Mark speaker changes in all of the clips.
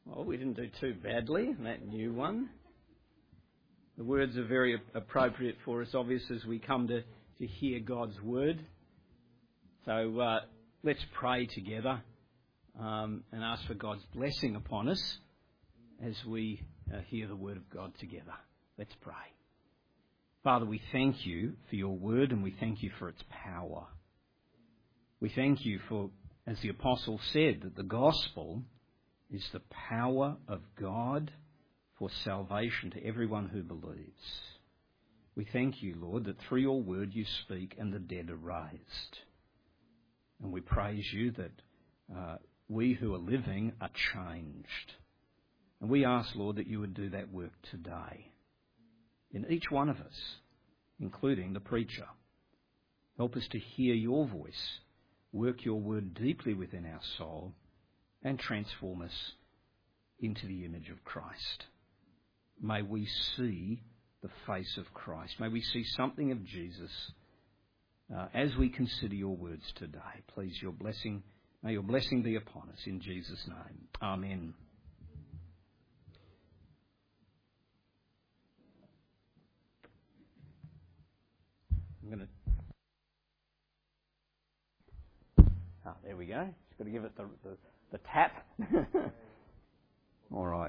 Speaker 1: Well, we didn't do too badly in that new one. The words are very appropriate for us, obviously, as we come to hear God's word. So let's pray together and ask for God's blessing upon us as we hear the word of God together. Let's pray. Father, we thank you for your word and we thank you for its power. We thank you for, as the apostle said, that the gospel is the power of God for salvation to everyone who believes. We thank you, Lord, that through your word you speak and the dead are raised. And we praise you that we who are living are changed. And we ask, Lord, that you would do that work today in each one of us, including the preacher. Help us to hear your voice, work your word deeply within our soul, and transform us into the image of Christ. May we see the face of Christ. May we see something of Jesus as we consider your words today. Please, may your blessing be upon us in Jesus' name. Amen. There we go. Just got to give it the tap. All right.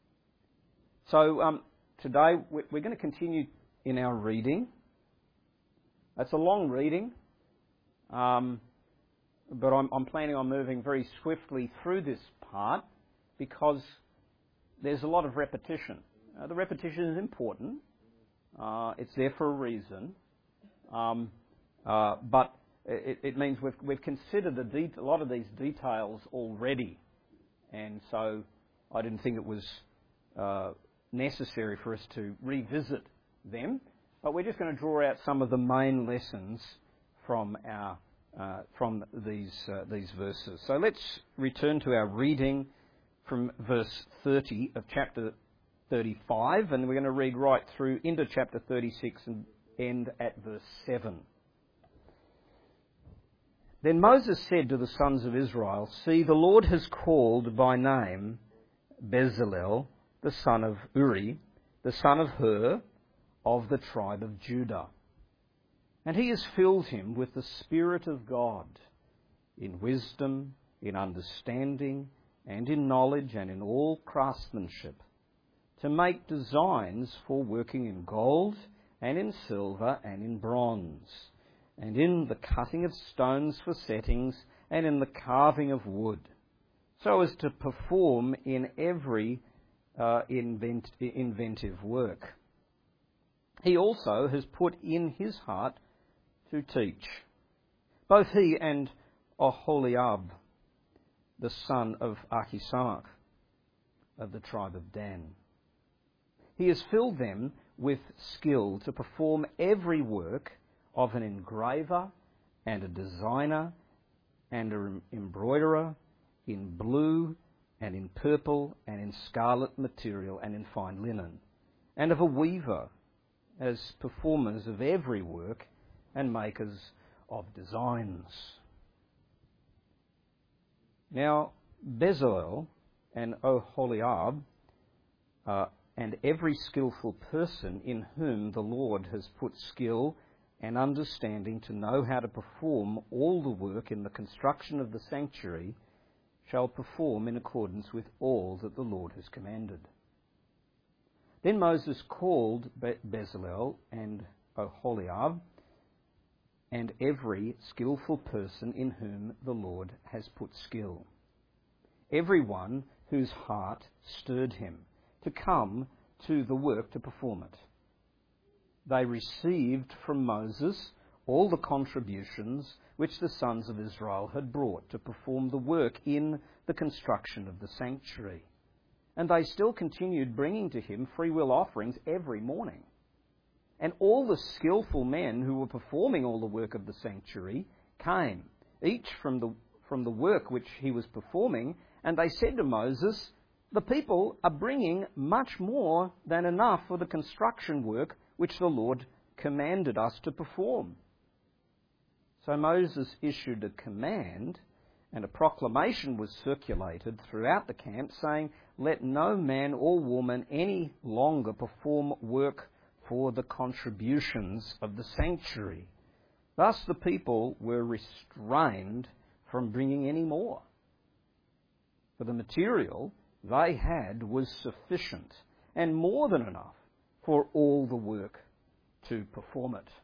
Speaker 1: So today we're going to continue in our reading. It's a long reading, but I'm planning on moving very swiftly through this part because there's a lot of repetition. The repetition is important. It's there for a reason, but it means we've considered a lot of these details already, and so I didn't think it was necessary for us to revisit them. But we're just going to draw out some of the main lessons from these verses. So let's return to our reading from verse 30 of chapter 35, and we're going to read right through into chapter 36 and end at verse 7. Then Moses said to the sons of Israel, "See, the Lord has called by name Bezalel, the son of Uri, the son of Hur, of the tribe of Judah. And he has filled him with the Spirit of God, in wisdom, in understanding, and in knowledge, and in all craftsmanship, to make designs for working in gold, and in silver, and in bronze, and in the cutting of stones for settings, and in the carving of wood, so as to perform in every inventive work. He also has put in his heart to teach, both he and Oholiab, the son of Ahisamach, of the tribe of Dan. He has filled them with skill to perform every work of an engraver and a designer and an embroiderer in blue and in purple and in scarlet material and in fine linen, and of a weaver, as performers of every work and makers of designs. Now, Bezalel and Oholiab, and every skillful person in whom the Lord has put skill and understanding to know how to perform all the work in the construction of the sanctuary, shall perform in accordance with all that the Lord has commanded." Then Moses called Bezalel and Oholiab and every skillful person in whom the Lord has put skill, everyone whose heart stirred him to come to the work to perform it. They received from Moses all the contributions which the sons of Israel had brought to perform the work in the construction of the sanctuary. And they still continued bringing to him freewill offerings every morning. And all the skillful men who were performing all the work of the sanctuary came, each from the work which he was performing, and they said to Moses, "The people are bringing much more than enough for the construction work which the Lord commanded us to perform." So Moses issued a command And a proclamation was circulated throughout the camp saying, "Let no man or woman any longer perform work for the contributions of the sanctuary." Thus the people were restrained from bringing any more. For the material they had was sufficient and more than enough for all the work to perform it.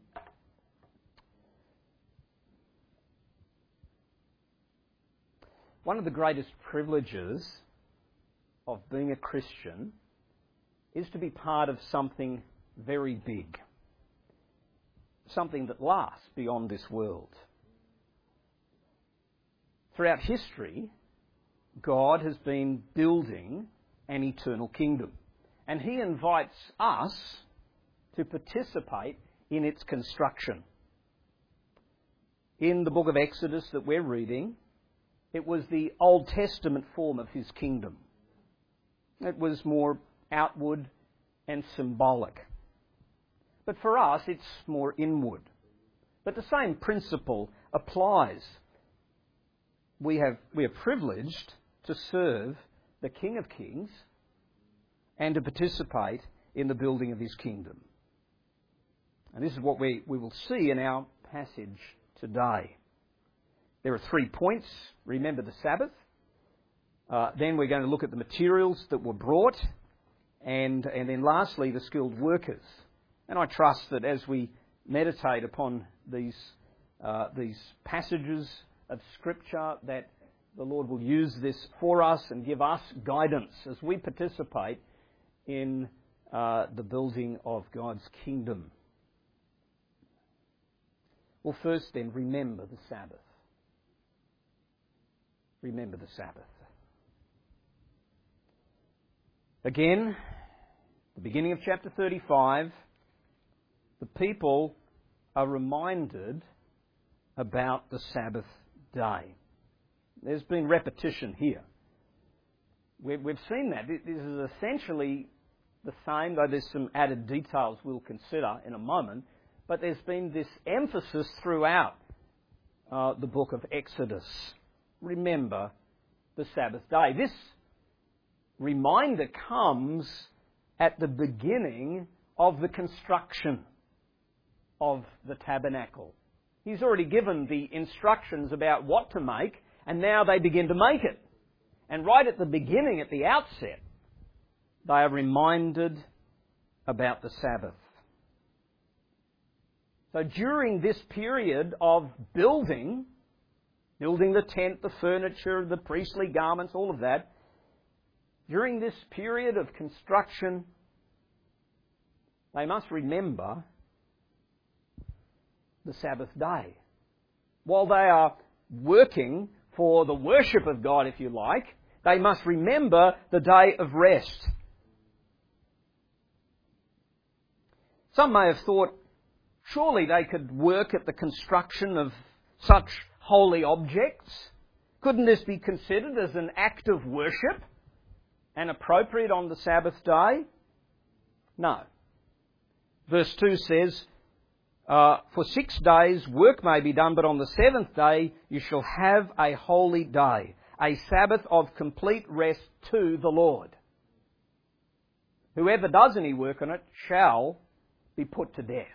Speaker 1: One of the greatest privileges of being a Christian is to be part of something very big, something that lasts beyond this world. Throughout history, God has been building an eternal kingdom, and He invites us to participate in its construction. In the book of Exodus that we're reading, it was the Old Testament form of His kingdom. It was more outward and symbolic. But for us, it's more inward. But the same principle applies. We are privileged to serve the King of Kings and to participate in the building of His kingdom. And this is what we will see in our passage today. There are 3 points. Remember the Sabbath. Then we're going to look at the materials that were brought. And then lastly, the skilled workers. And I trust that as we meditate upon these passages of Scripture, that the Lord will use this for us and give us guidance as we participate in the building of God's kingdom. Well, first then, remember the Sabbath. Remember the Sabbath. Again, the beginning of chapter 35, the people are reminded about the Sabbath day. There's been repetition here. We've seen that. This is essentially the same, though there's some added details we'll consider in a moment. But there's been this emphasis throughout the book of Exodus. Remember the Sabbath day. This reminder comes at the beginning of the construction of the tabernacle. He's already given the instructions about what to make, and now they begin to make it. And right at the beginning, at the outset, they are reminded about the Sabbath. So during this period of building the tent, the furniture, the priestly garments, all of that, during this period of construction, they must remember the Sabbath day. While they are working for the worship of God, if you like, they must remember the day of rest. Some may have thought, surely they could work at the construction of such holy objects. Couldn't this be considered as an act of worship and appropriate on the Sabbath day? No. Verse 2 says, for 6 days work may be done, but on the 7th day you shall have a holy day, a Sabbath of complete rest to the Lord. Whoever does any work on it shall be put to death.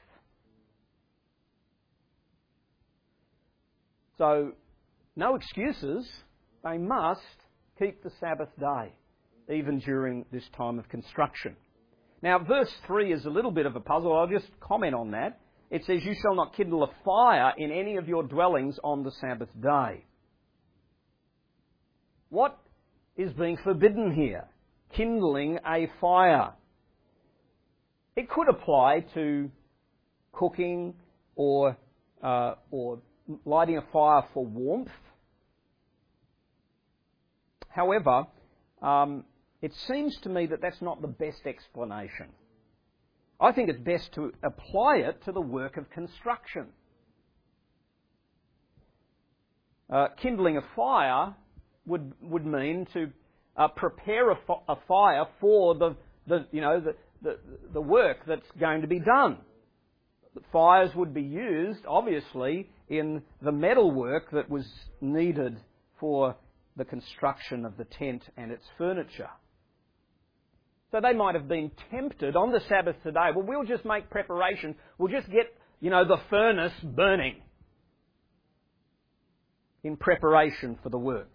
Speaker 1: So, no excuses. They must keep the Sabbath day, even during this time of construction. Now, verse 3 is a little bit of a puzzle. I'll just comment on that. It says, you shall not kindle a fire in any of your dwellings on the Sabbath day. What is being forbidden here? Kindling a fire. It could apply to cooking or lighting a fire for warmth. However, it seems to me that that's not the best explanation. I think it's best to apply it to the work of construction. Kindling a fire would mean to prepare a fire for the work that's going to be done. Fires would be used, obviously, in the metalwork that was needed for the construction of the tent and its furniture. So they might have been tempted on the Sabbath today, well, we'll just make preparation, we'll just get, the furnace burning in preparation for the work.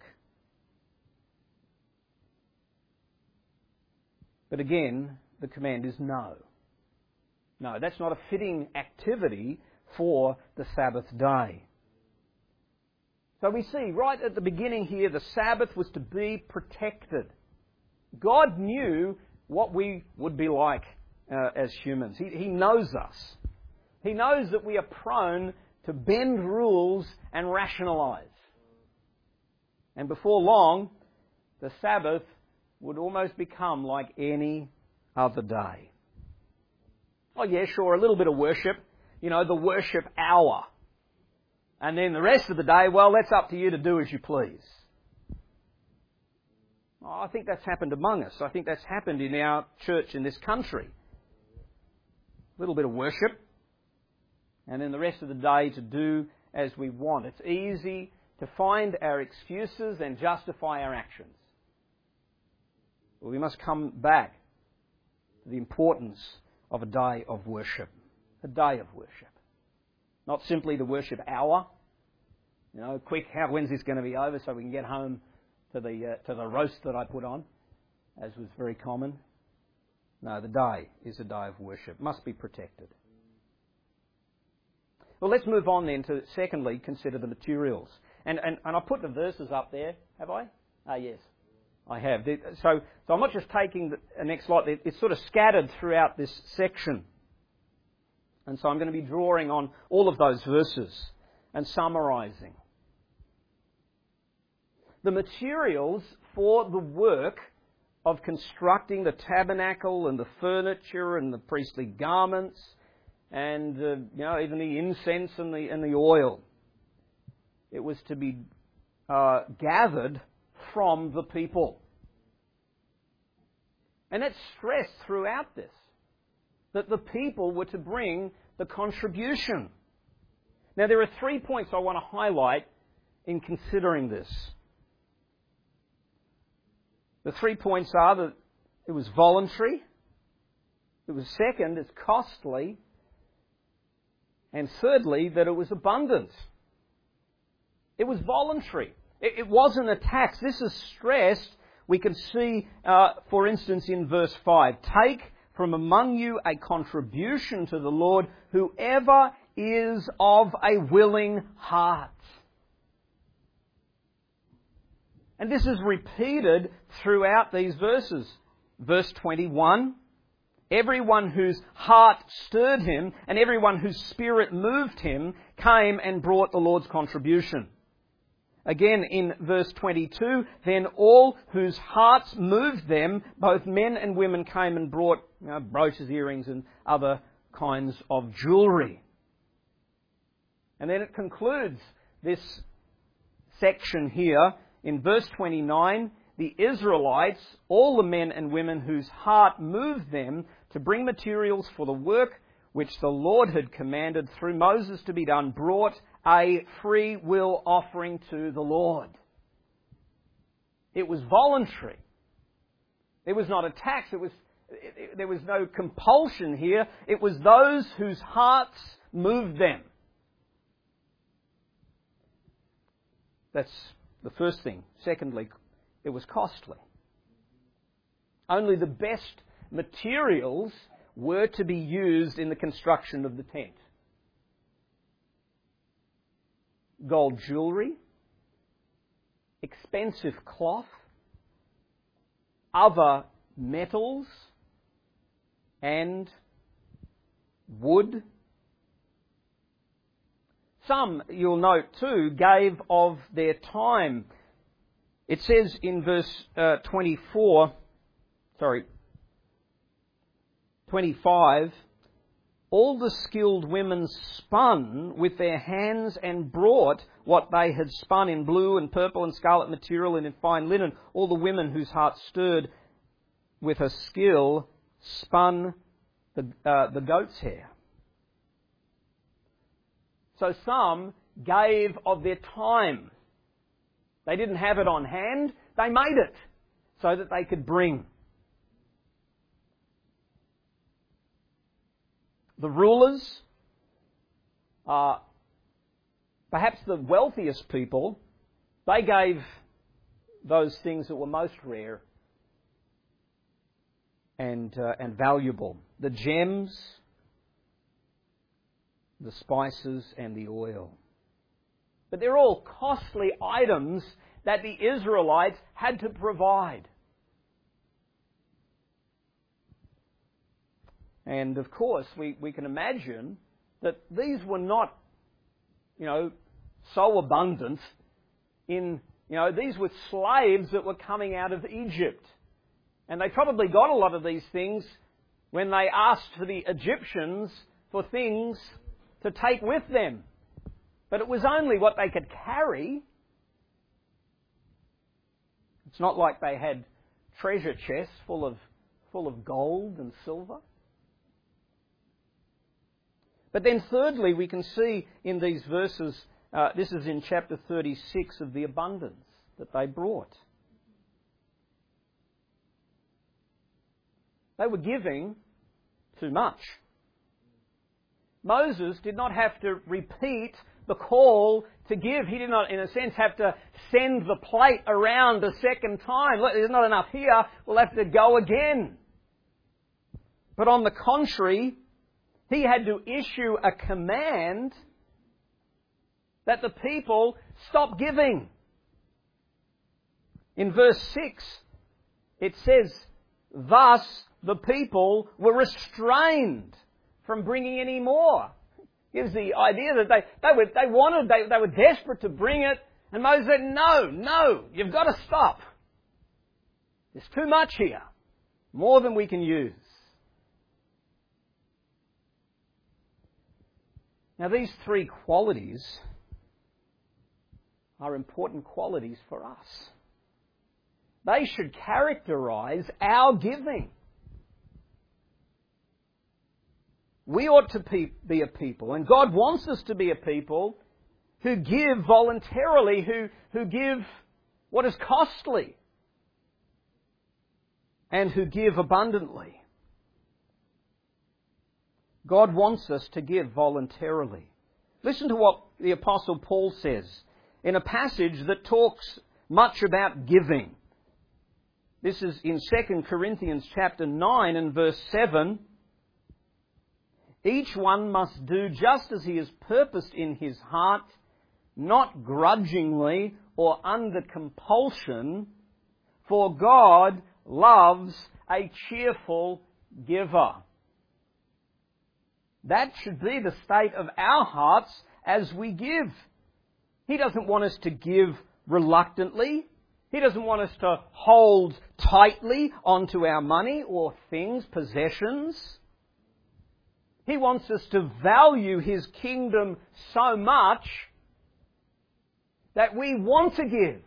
Speaker 1: But again, the command is no. No, that's not a fitting activity for the Sabbath day. So we see right at the beginning here, the Sabbath was to be protected. God knew what we would be like as humans. He knows us. He knows that we are prone to bend rules and rationalise. And before long, the Sabbath would almost become like any other day. Oh yeah, sure, a little bit of worship, the worship hour. And then the rest of the day, well, that's up to you to do as you please. Oh, I think that's happened among us. I think that's happened in our church in this country. A little bit of worship, and then the rest of the day to do as we want. It's easy to find our excuses and justify our actions. But we must come back to the importance of a day of worship. A day of worship. Not simply the worship hour. Quick, when's this going to be over so we can get home to the roast that I put on, as was very common. No, the day is a day of worship. Must be protected. Well, let's move on then to, secondly, consider the materials. And I put the verses up there, have I? Yes, I have. So I'm not just taking the next slide. It's sort of scattered throughout this section. And so I'm going to be drawing on all of those verses and summarising. The materials for the work of constructing the tabernacle and the furniture and the priestly garments and even the incense and the oil. It was to be gathered from the people. And it's stressed throughout this, that the people were to bring the contribution. Now there are 3 points I want to highlight in considering this. The 3 points are that it was voluntary, it was second, it's costly, and thirdly, that it was abundant. It was voluntary. It wasn't a tax. This is stressed. We can see, for instance, in verse 5, take from among you a contribution to the Lord, whoever is of a willing heart. And this is repeated throughout these verses. Verse 21, everyone whose heart stirred him and everyone whose spirit moved him came and brought the Lord's contribution. Again, in verse 22, then all whose hearts moved them, both men and women, came and brought brooches, earrings and other kinds of jewellery. And then it concludes this section here in verse 29, the Israelites, all the men and women whose heart moved them to bring materials for the work which the Lord had commanded through Moses to be done, brought a free will offering to the Lord. It was voluntary. It was not a tax. There was no compulsion here. It was those whose hearts moved them. That's the first thing. Secondly, it was costly. Only the best materials were to be used in the construction of the tent. Gold jewellery, expensive cloth, other metals, and wood. Some, you'll note too, gave of their time. It says in verse 25, all the skilled women spun with their hands and brought what they had spun in blue and purple and scarlet material and in fine linen. All the women whose hearts stirred with a skill spun the goat's hair. So some gave of their time. They didn't have it on hand, they made it so that they could bring. The rulers, perhaps the wealthiest people, they gave those things that were most rare and valuable. The gems, the spices and the oil. But they're all costly items that the Israelites had to provide. And of course, we can imagine that these were not, so abundant these were slaves that were coming out of Egypt. And they probably got a lot of these things when they asked the Egyptians for things to take with them. But it was only what they could carry. It's not like they had treasure chests full of gold and silver. But then thirdly, we can see in these verses, this is in chapter 36, of the abundance that they brought. They were giving too much. Moses did not have to repeat the call to give. He did not, in a sense, have to send the plate around a second time. Look, there's not enough here, we'll have to go again. But on the contrary, he had to issue a command that the people stop giving. In verse 6, it says, "Thus the people were restrained from bringing any more." Gives the idea that they were desperate to bring it, and Moses said, no, you've got to stop. There's too much here, more than we can use. Now these three qualities are important qualities for us. They should characterize our giving. We ought to be a people, and God wants us to be a people who give voluntarily, who give what is costly, and who give abundantly. God wants us to give voluntarily. Listen to what the Apostle Paul says in a passage that talks much about giving. This is in 2 Corinthians chapter 9 and verse 7. "Each one must do just as he has purposed in his heart, not grudgingly or under compulsion, for God loves a cheerful giver." That should be the state of our hearts as we give. He doesn't want us to give reluctantly. He doesn't want us to hold tightly onto our money or things, possessions. He wants us to value His kingdom so much that we want to give.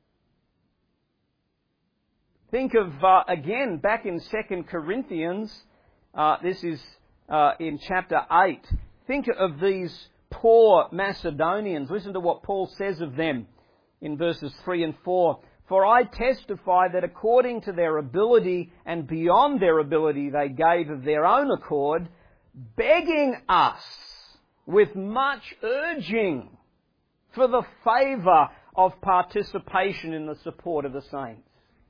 Speaker 1: Think of, again, back in 2 Corinthians, this is in chapter 8. Think of these poor Macedonians. Listen to what Paul says of them in verses 3 and 4. "For I testify that according to their ability and beyond their ability they gave of their own accord, begging us with much urging for the favour of participation in the support of the saints."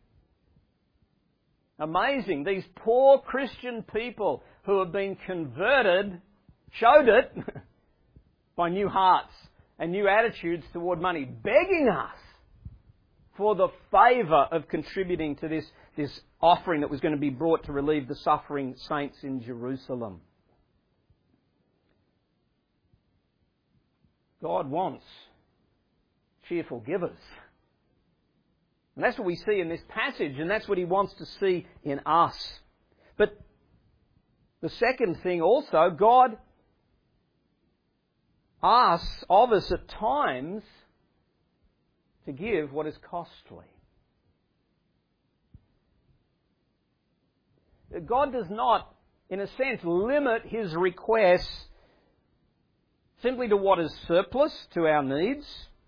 Speaker 1: Amazing. These poor Christian people who have been converted showed it by new hearts and new attitudes toward money, begging us for the favour of contributing to this offering that was going to be brought to relieve the suffering saints in Jerusalem. God wants cheerful givers. And that's what we see in this passage, and that's what He wants to see in us. But the second thing also, God asks of us at times to give what is costly. God does not, in a sense, limit His requests simply to what is surplus to our needs.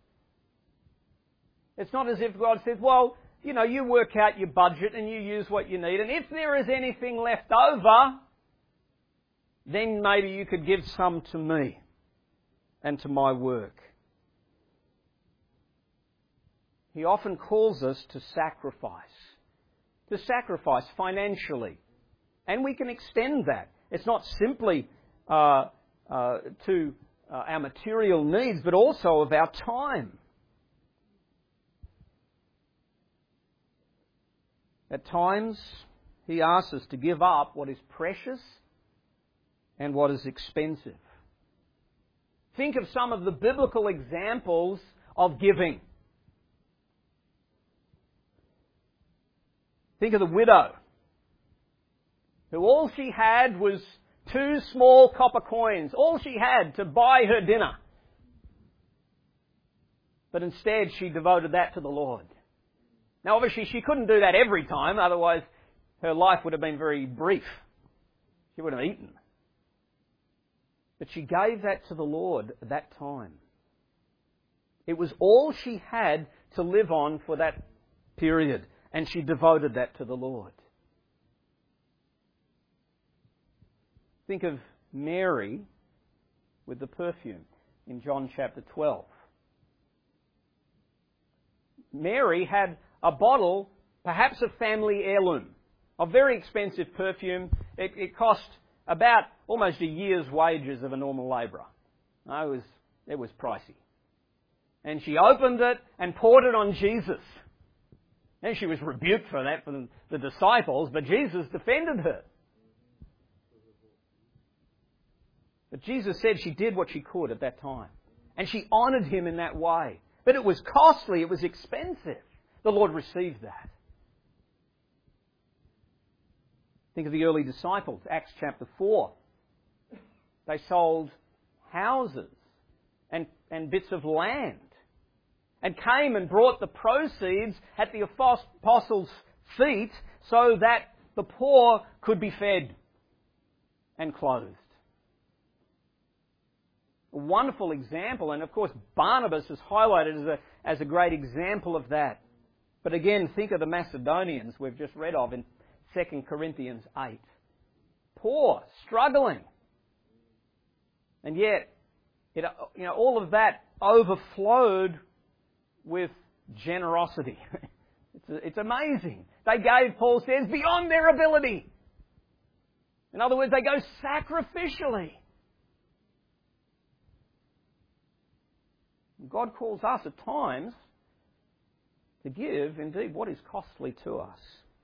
Speaker 1: It's not as if God says, well, you work out your budget and you use what you need, and if there is anything left over, then maybe you could give some to me and to my work. He often calls us to sacrifice financially. And we can extend that. It's not simply to our material needs, but also of our time. At times, he asks us to give up what is precious and what is expensive. Think of some of the biblical examples of giving. Think of the widow, who all she had was 2 small copper coins, all she had to buy her dinner. But instead she devoted that to the Lord. Now obviously she couldn't do that every time, otherwise her life would have been very brief. She would have eaten. But she gave that to the Lord at that time. It was all she had to live on for that period, and she devoted that to the Lord. Think of Mary with the perfume in John chapter 12. Mary had a bottle, perhaps a family heirloom, of very expensive perfume. It cost about almost a year's wages of a normal labourer. It was pricey. And she opened it and poured it on Jesus. And she was rebuked for that from the disciples, but Jesus defended her. But Jesus said she did what she could at that time. And she honoured him in that way. But it was costly, it was expensive. The Lord received that. Think of the early disciples, Acts chapter 4. They sold houses and bits of land, and came and brought the proceeds at the apostles' feet so that the poor could be fed and clothed. A wonderful example, and of course Barnabas is highlighted as a great example of that. But again, think of the Macedonians we've just read of in 2 Corinthians 8. Poor, struggling. And yet, all of that overflowed with generosity. It's amazing. They gave, Paul says, beyond their ability. In other words, they go sacrificially. God calls us at times to give, indeed, what is costly to us.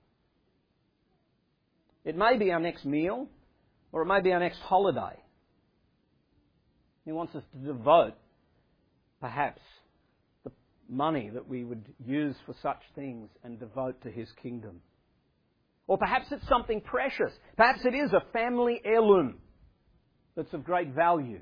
Speaker 1: It may be our next meal, or it may be our next holiday. He wants us to devote, perhaps, the money that we would use for such things and devote to His kingdom. Or perhaps it's something precious. Perhaps it is a family heirloom that's of great value.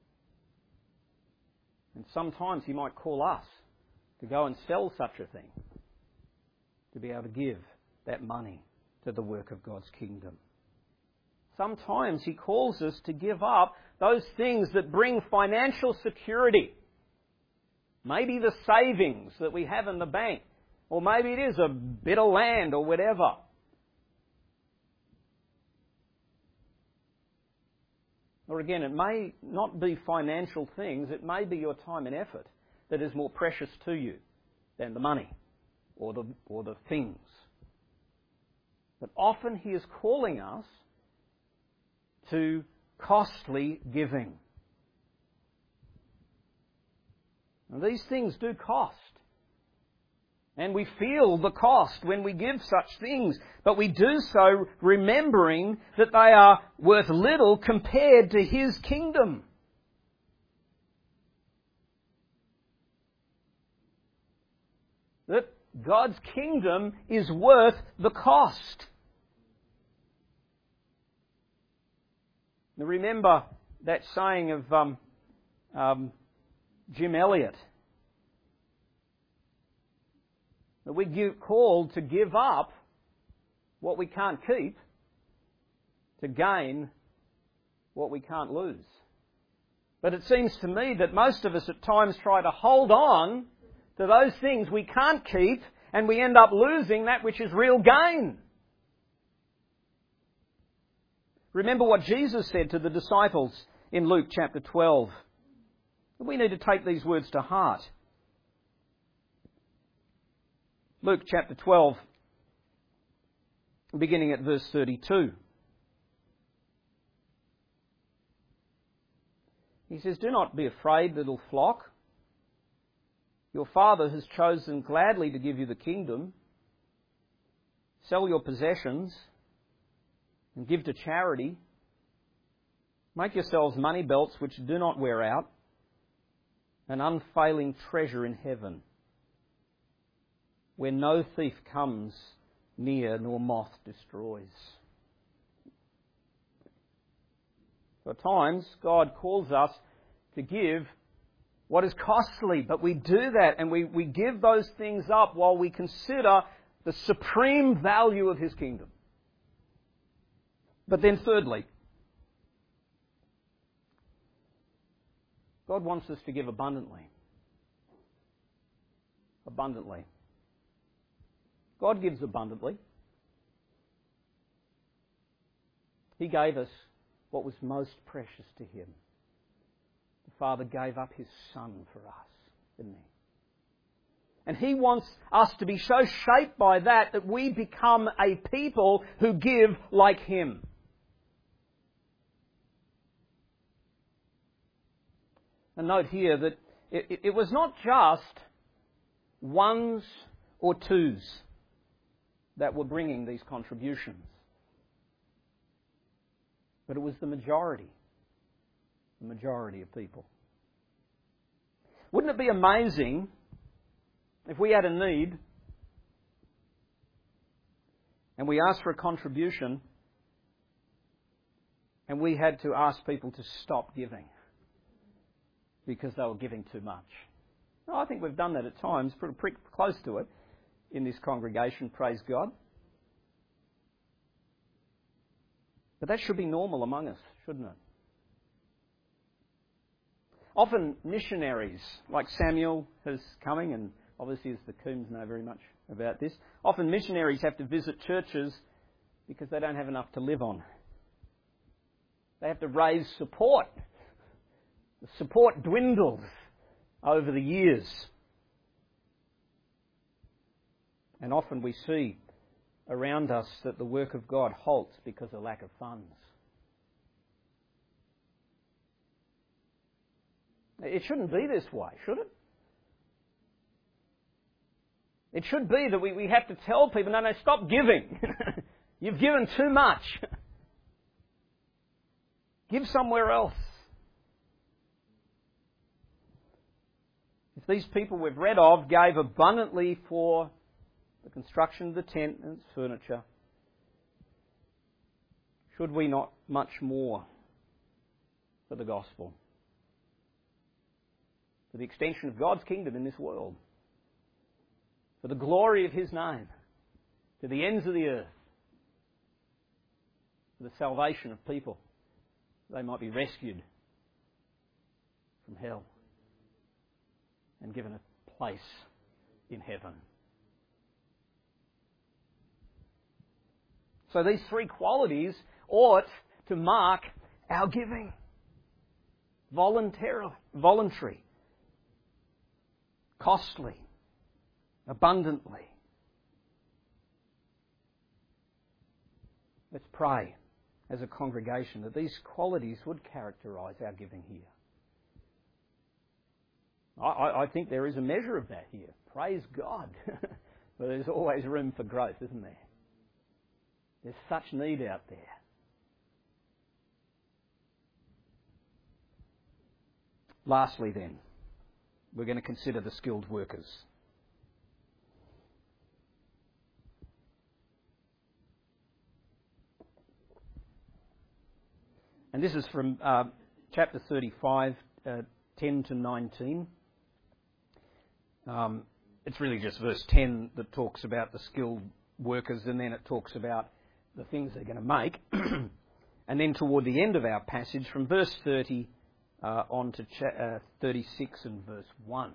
Speaker 1: And sometimes He might call us to go and sell such a thing, to be able to give that money to the work of God's kingdom. Sometimes He calls us to give up those things that bring financial security. Maybe the savings that we have in the bank, or maybe it is a bit of land or whatever. Or again, it may not be financial things, it may be your time and effort that is more precious to you than the money or the things. But often He is calling us to costly giving. And these things do cost. And we feel the cost when we give such things, but we do so remembering that they are worth little compared to His kingdom. That God's kingdom is worth the cost. Now remember that saying of Jim Elliot, that we get called to give up what we can't keep to gain what we can't lose. But it seems to me that most of us at times try to hold on to those things we can't keep, and we end up losing that which is real gain. Remember what Jesus said to the disciples in Luke chapter 12. We need to take these words to heart. Luke chapter 12, beginning at verse 32. He says, "Do not be afraid, little flock. Your Father has chosen gladly to give you the kingdom. Sell your possessions and give to charity. Make yourselves money belts which do not wear out, an unfailing treasure in heaven, where no thief comes near nor moth destroys." At times, God calls us to give what is costly, but we do that and we give those things up while we consider the supreme value of His kingdom. But then thirdly, God wants us to give abundantly. Abundantly. God gives abundantly. He gave us what was most precious to Him. The Father gave up His Son for us, didn't He? And He wants us to be so shaped by that we become a people who give like Him. And note here that it was not just ones or twos that were bringing these contributions, but it was the majority of people. Wouldn't it be amazing if we had a need and we asked for a contribution and we had to ask people to stop giving because they were giving too much? No, I think we've done that at times, pretty close to it in this congregation, praise God. But that should be normal among us, shouldn't it? Often missionaries, like Samuel is coming, and obviously as the Coombs know very much about this, often missionaries have to visit churches because they don't have enough to live on. They have to raise support. The support dwindles over the years. And often we see around us that the work of God halts because of lack of funds. It shouldn't be this way, should it? It should be that we have to tell people, no, stop giving. You've given too much. Give somewhere else. If these people we've read of gave abundantly for the construction of the tent and its furniture, should we not much more for the gospel? For the extension of God's kingdom in this world, for the glory of His name, to the ends of the earth, for the salvation of people, they might be rescued from hell and given a place in heaven. So these three qualities ought to mark our giving. Voluntary, costly, abundantly. Let's pray as a congregation that these qualities would characterise our giving here. I think there is a measure of that here. Praise God. But there's always room for growth, isn't there? There's such need out there. Lastly then, we're going to consider the skilled workers. And this is from chapter 35, 10 to 19. It's really just verse 10 that talks about the skilled workers, and then it talks about the things they're going to make. And then toward the end of our passage, from verse 30 on to 36 and verse 1.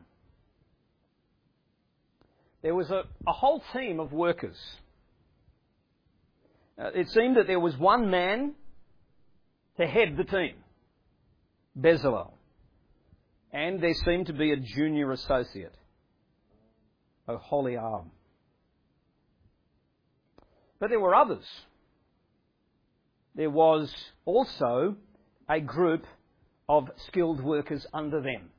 Speaker 1: There was a whole team of workers. It seemed that there was one man to head the team, Bezalel. And there seemed to be a junior associate, Oholiab. But there were others. There was also a group of skilled workers under them.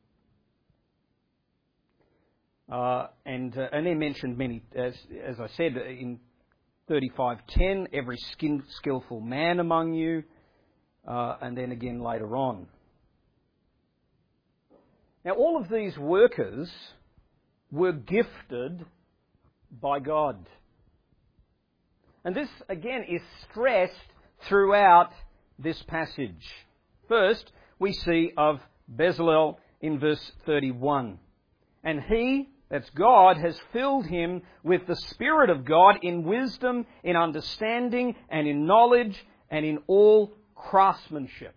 Speaker 1: And they're mentioned many, as I said, in 35:10, every skillful man among you, and then again later on. Now, all of these workers were gifted by God. And this, again, is stressed throughout this passage. First, we see of Bezalel in verse 31. And he, that's God, has filled him with the Spirit of God in wisdom, in understanding, and in knowledge, and in all craftsmanship.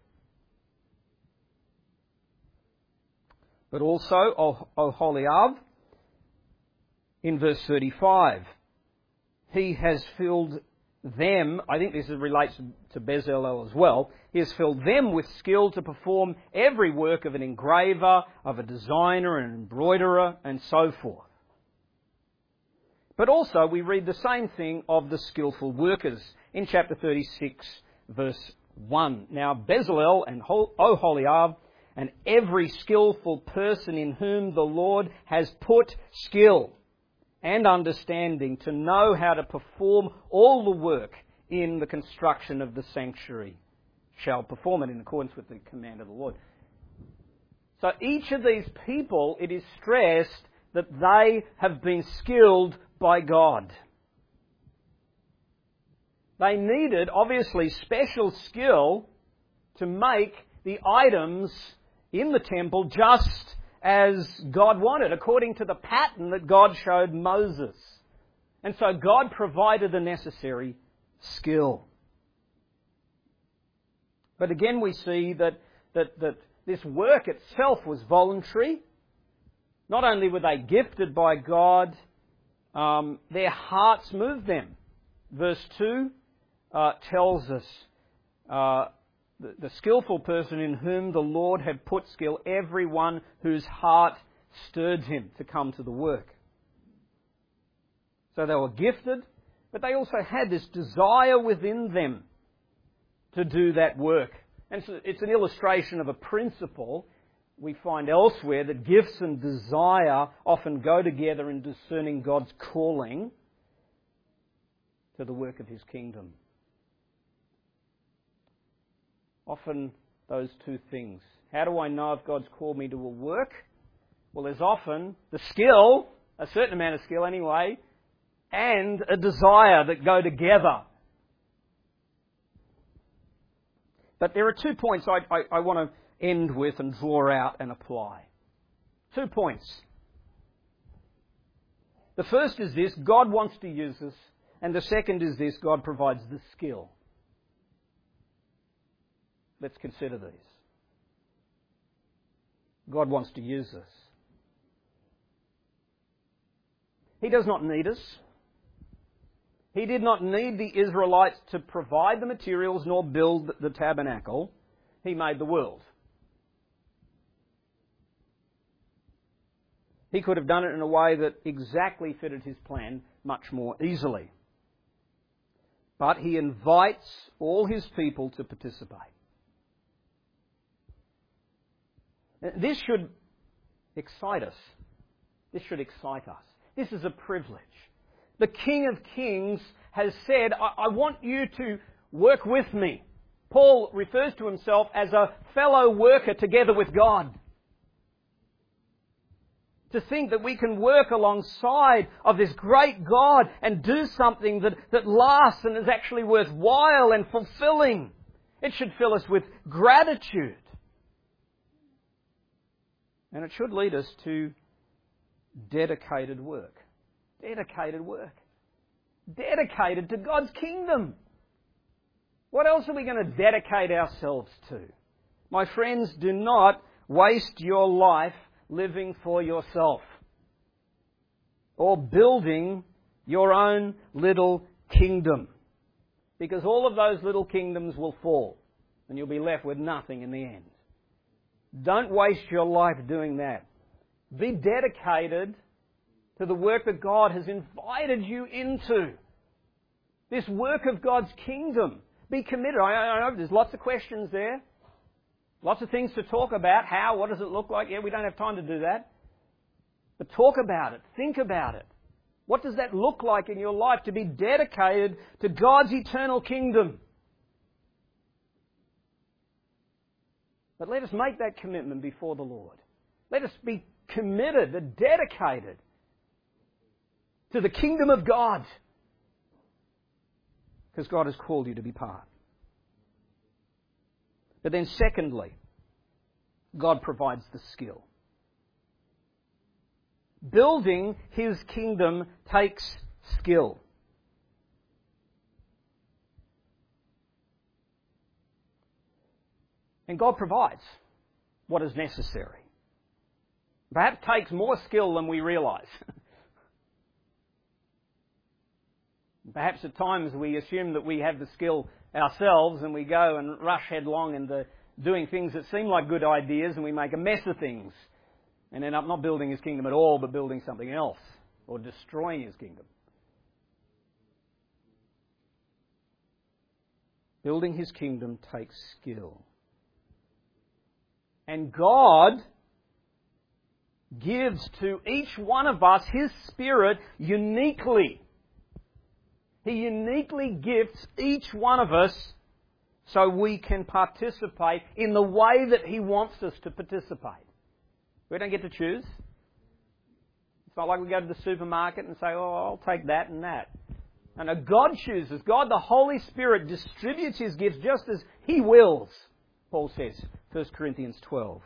Speaker 1: But also Oholiab in verse 35. He has filled them, I think this relates to Bezalel as well, he has filled them with skill to perform every work of an engraver, of a designer, an embroiderer, and so forth. But also we read the same thing of the skillful workers in chapter 36, verse 1. Now Bezalel and Oholiab and every skillful person in whom the Lord has put skill and understanding to know how to perform all the work in the construction of the sanctuary shall perform it in accordance with the command of the Lord. So each of these people, it is stressed that they have been skilled by God. They needed, obviously, special skill to make the items in the temple just as God wanted, according to the pattern that God showed Moses. And so God provided the necessary skill. But again we see that this work itself was voluntary. Not only were they gifted by God, their hearts moved them. Verse 2 tells us the skillful person in whom the Lord had put skill, everyone whose heart stirred him to come to the work. So they were gifted, but they also had this desire within them to do that work. And so it's an illustration of a principle we find elsewhere, that gifts and desire often go together in discerning God's calling to the work of His kingdom. Often those two things. How do I know if God's called me to a work? Well, there's often the skill, a certain amount of skill anyway, and a desire that go together. But there are 2 points I want to end with and draw out and apply. 2 points. The first is this: God wants to use us. And the second is this: God provides the skill. Let's consider these. God wants to use us. He does not need us. He did not need the Israelites to provide the materials nor build the tabernacle. He made the world. He could have done it in a way that exactly fitted His plan much more easily. But He invites all His people to participate. This should excite us. This should excite us. This is a privilege. The King of Kings has said, I want you to work with me. Paul refers to himself as a fellow worker together with God. To think that we can work alongside of this great God and do something that lasts and is actually worthwhile and fulfilling. It should fill us with gratitude. And it should lead us to dedicated work. Dedicated work. Dedicated to God's kingdom. What else are we going to dedicate ourselves to? My friends, do not waste your life living for yourself or building your own little kingdom, because all of those little kingdoms will fall and you'll be left with nothing in the end. Don't waste your life doing that. Be dedicated to the work that God has invited you into. This work of God's kingdom. Be committed. I know there's lots of questions there. Lots of things to talk about. How? What does it look like? Yeah, we don't have time to do that. But talk about it. Think about it. What does that look like in your life to be dedicated to God's eternal kingdom? But let us make that commitment before the Lord. Let us be committed and dedicated to the kingdom of God, because God has called you to be part. But then secondly, God provides the skill. Building His kingdom takes skill. And God provides what is necessary. Perhaps takes more skill than we realise. Perhaps at times we assume that we have the skill ourselves and we go and rush headlong into doing things that seem like good ideas, and we make a mess of things and end up not building His kingdom at all, but building something else or destroying His kingdom. Building His kingdom takes skill. And God gives to each one of us His Spirit uniquely. He uniquely gifts each one of us so we can participate in the way that He wants us to participate. We don't get to choose. It's not like we go to the supermarket and say, oh, I'll take that and that. No, God chooses. God, the Holy Spirit, distributes His gifts just as He wills, Paul says, 1 Corinthians 12.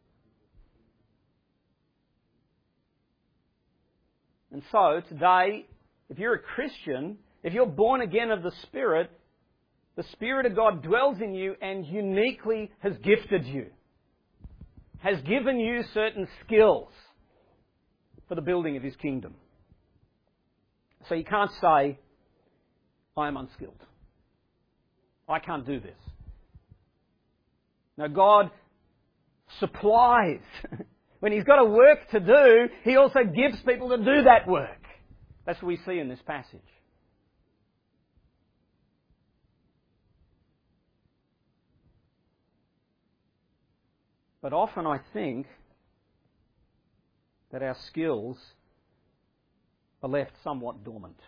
Speaker 1: And so, today, if you're a Christian, if you're born again of the Spirit of God dwells in you and uniquely has gifted you, has given you certain skills for the building of His kingdom. So you can't say, I am unskilled. I can't do this. No, God supplies. When He's got a work to do, He also gives people to do that work. That's what we see in this passage. But often I think that our skills are left somewhat dormant.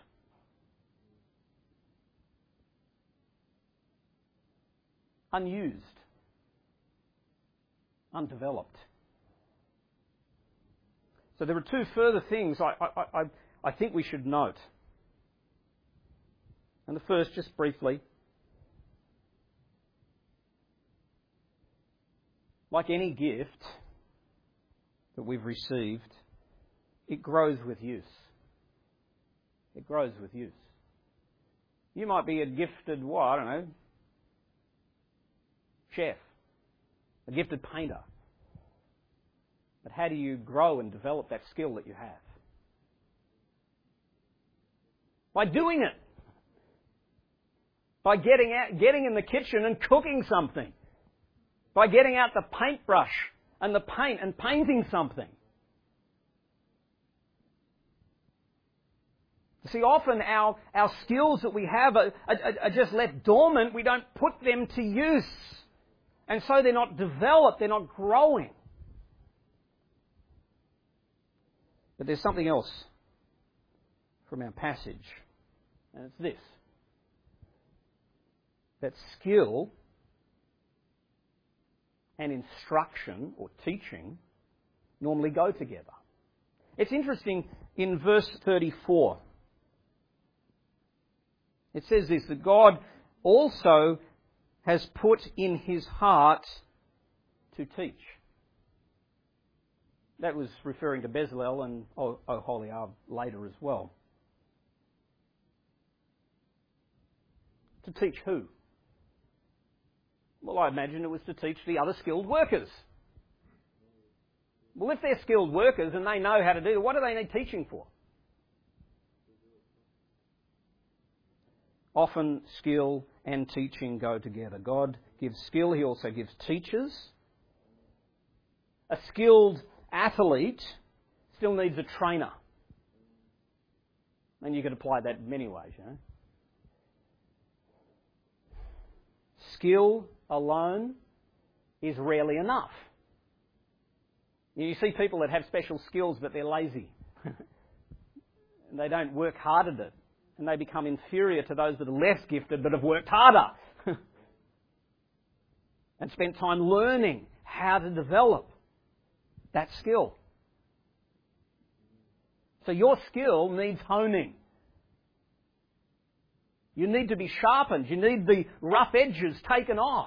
Speaker 1: Unused. Undeveloped. So there are two further things I think we should note. And the first, just briefly, like any gift that we've received, it grows with use. It grows with use. You might be a gifted, chef, a gifted painter. But how do you grow and develop that skill that you have? By doing it. By getting in the kitchen and cooking something. By getting out the paintbrush and the paint and painting something. See, often our skills that we have are just left dormant. We don't put them to use. And so they're not developed, they're not growing. But there's something else from our passage, and it's this. That skill and instruction or teaching normally go together. It's interesting in verse 34. It says this, that God also has put in His heart to teach. That was referring to Bezalel and Oholiab later as well. To teach who? Well, I imagine it was to teach the other skilled workers. Well, if they're skilled workers and they know how to do it, what do they need teaching for? Often skill and teaching go together. God gives skill, He also gives teachers. A skilled athlete still needs a trainer. And you could apply that in many ways, you know. Skill alone is rarely enough. You see people that have special skills but they're lazy. And they don't work hard at it. And they become inferior to those that are less gifted but have worked harder. And spent time learning how to develop that skill. So your skill needs honing. You need to be sharpened. You need the rough edges taken off.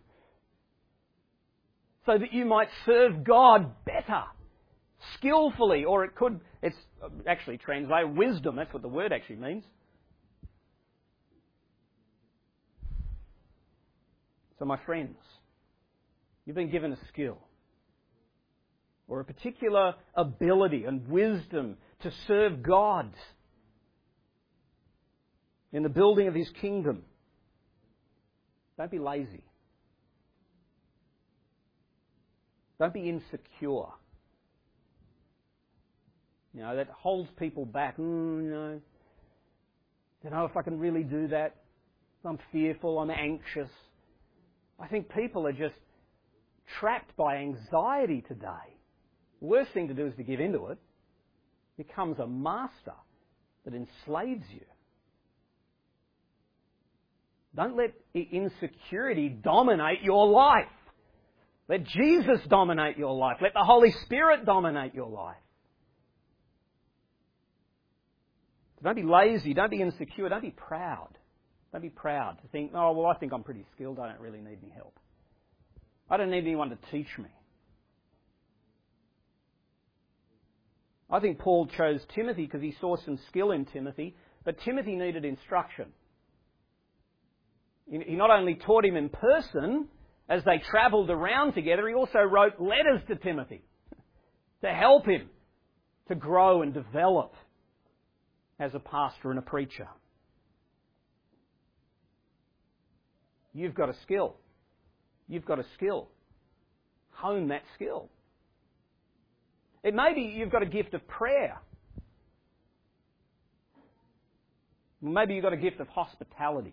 Speaker 1: So that you might serve God better, skillfully, or it's actually translated wisdom, that's what the word actually means. So my friends, you've been given a skill, or a particular ability and wisdom to serve God in the building of His kingdom. Don't be lazy. Don't be insecure. You know, that holds people back. Don't know if I can really do that. I'm fearful, I'm anxious. I think people are just trapped by anxiety today. The worst thing to do is to give into it. It becomes a master that enslaves you. Don't let insecurity dominate your life. Let Jesus dominate your life. Let the Holy Spirit dominate your life. Don't be lazy. Don't be insecure. Don't be proud. Don't be proud to think, oh, well, I think I'm pretty skilled. I don't really need any help. I don't need anyone to teach me. I think Paul chose Timothy because he saw some skill in Timothy, but Timothy needed instruction. He not only taught him in person, as they travelled around together, he also wrote letters to Timothy to help him to grow and develop as a pastor and a preacher. You've got a skill. You've got a skill. Hone that skill. It may be you've got a gift of prayer. Maybe you've got a gift of hospitality.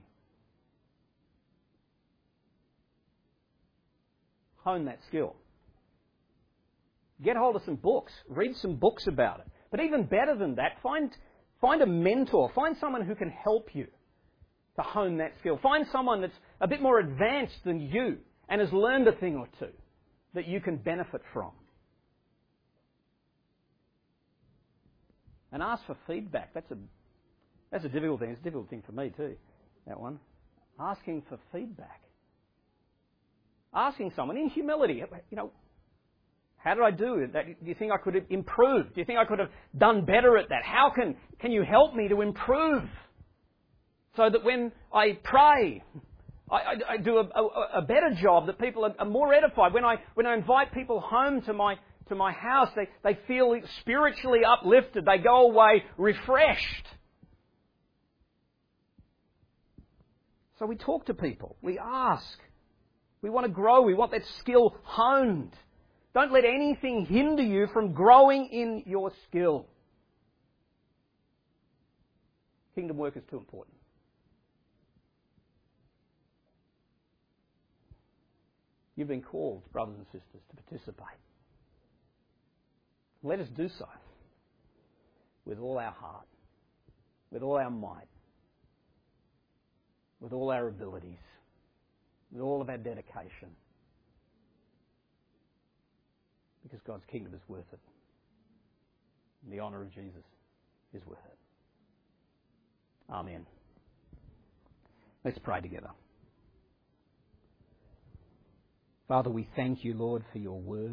Speaker 1: Hone that skill. Get hold of some books. Read some books about it. But even better than that, find a mentor. Find someone who can help you to hone that skill. Find someone that's a bit more advanced than you and has learned a thing or two that you can benefit from. And ask for feedback. That's a difficult thing. It's a difficult thing for me too, that one. Asking for feedback. Asking someone in humility, how did I do it? Do you think I could have improved? Do you think I could have done better at that? How can you help me to improve? So that when I pray, I do a better job, that people are more edified. When I invite people home to my house, they feel spiritually uplifted. They go away refreshed. So we talk to people. We ask. We want to grow. We want that skill honed. Don't let anything hinder you from growing in your skill. Kingdom work is too important. You've been called, brothers and sisters, to participate. Let us do so with all our heart, with all our might, with all our abilities, with all of our dedication. Because God's kingdom is worth it. And the honour of Jesus is worth it. Amen. Let's pray together. Father, we thank you, Lord, for your word.